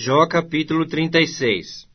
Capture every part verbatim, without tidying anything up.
Jó capítulo trinta e seis.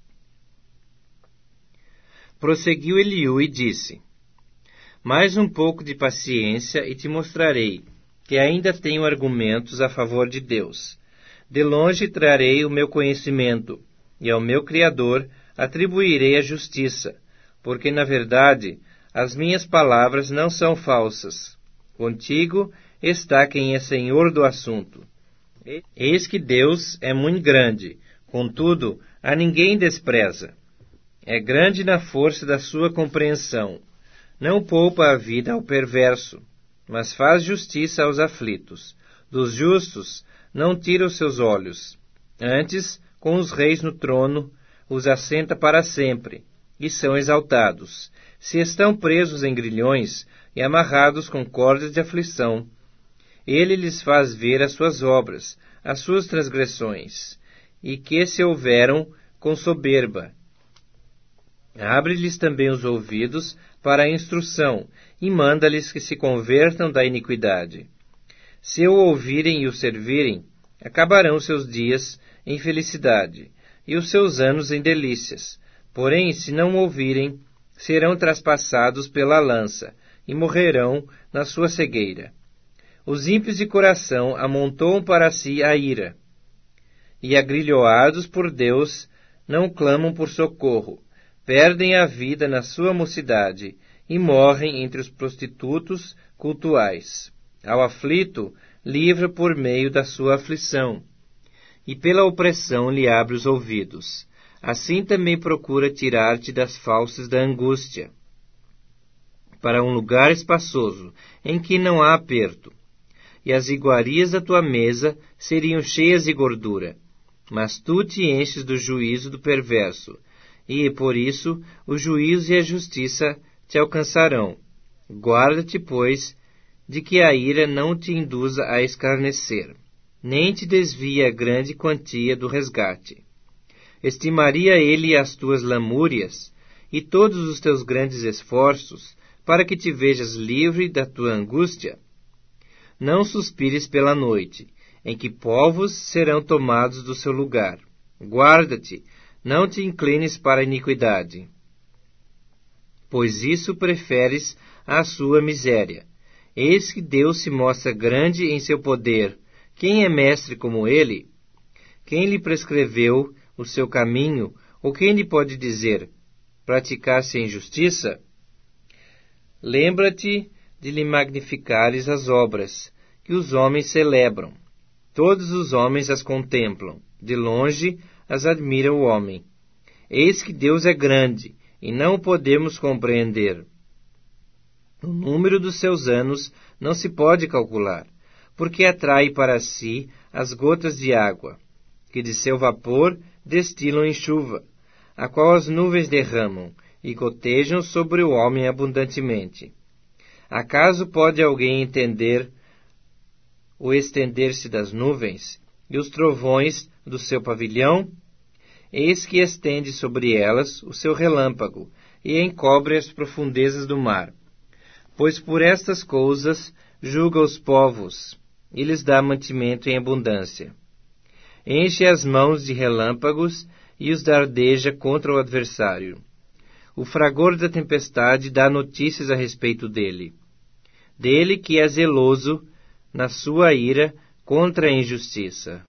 Prosseguiu Eliú e disse: Mais um pouco de paciência e te mostrarei que ainda tenho argumentos a favor de Deus. De longe trarei o meu conhecimento, e ao meu Criador atribuirei a justiça, porque na verdade as minhas palavras não são falsas. Contigo está quem é senhor do assunto. Eis que Deus é muito grande, contudo, a ninguém despreza. É grande na força da sua compreensão. Não poupa a vida ao perverso, mas faz justiça aos aflitos. Dos justos não tira os seus olhos. Antes, com os reis no trono, os assenta para sempre, e são exaltados. Se estão presos em grilhões e amarrados com cordas de aflição, ele lhes faz ver as suas obras, as suas transgressões, e que se houveram com soberba. Abre-lhes também os ouvidos para a instrução, e manda-lhes que se convertam da iniquidade. Se o ouvirem e o servirem, acabarão seus dias em felicidade, e os seus anos em delícias. Porém, se não ouvirem, serão traspassados pela lança, e morrerão na sua cegueira. Os ímpios de coração amontoam para si a ira, e agrilhoados por Deus não clamam por socorro. Perdem a vida na sua mocidade, e morrem entre os prostitutos cultuais. Ao aflito, livra por meio da sua aflição, e pela opressão lhe abre os ouvidos. Assim também procura tirar-te das falsas da angústia, para um lugar espaçoso, em que não há aperto. E as iguarias da tua mesa seriam cheias de gordura. Mas tu te enches do juízo do perverso, e, por isso, o juízo e a justiça te alcançarão. Guarda-te, pois, de que a ira não te induza a escarnecer, nem te desvie a grande quantia do resgate. Estimaria ele as tuas lamúrias e todos os teus grandes esforços, para que te vejas livre da tua angústia? Não suspires pela noite, em que povos serão tomados do seu lugar. Guarda-te, não te inclines para a iniquidade, pois isso preferes à sua miséria. Eis que Deus se mostra grande em seu poder. Quem é mestre como ele? Quem lhe prescreveu o seu caminho, ou quem lhe pode dizer, praticar-se em justiça? Lembra-te de lhe magnificares as obras, que os homens celebram. Todos os homens as contemplam, de longe as admira o homem. Eis que Deus é grande, e não o podemos compreender. O número dos seus anos não se pode calcular, porque atrai para si as gotas de água, que de seu vapor destilam em chuva, a qual as nuvens derramam, e gotejam sobre o homem abundantemente. Acaso pode alguém entender o estender-se das nuvens, e os trovões do seu pavilhão? Eis que estende sobre elas o seu relâmpago, e encobre as profundezas do mar. Pois por estas coisas julga os povos, e lhes dá mantimento em abundância. Enche as mãos de relâmpagos, e os dardeja contra o adversário. O fragor da tempestade dá notícias a respeito dele. Dele que é zeloso na sua ira contra a injustiça.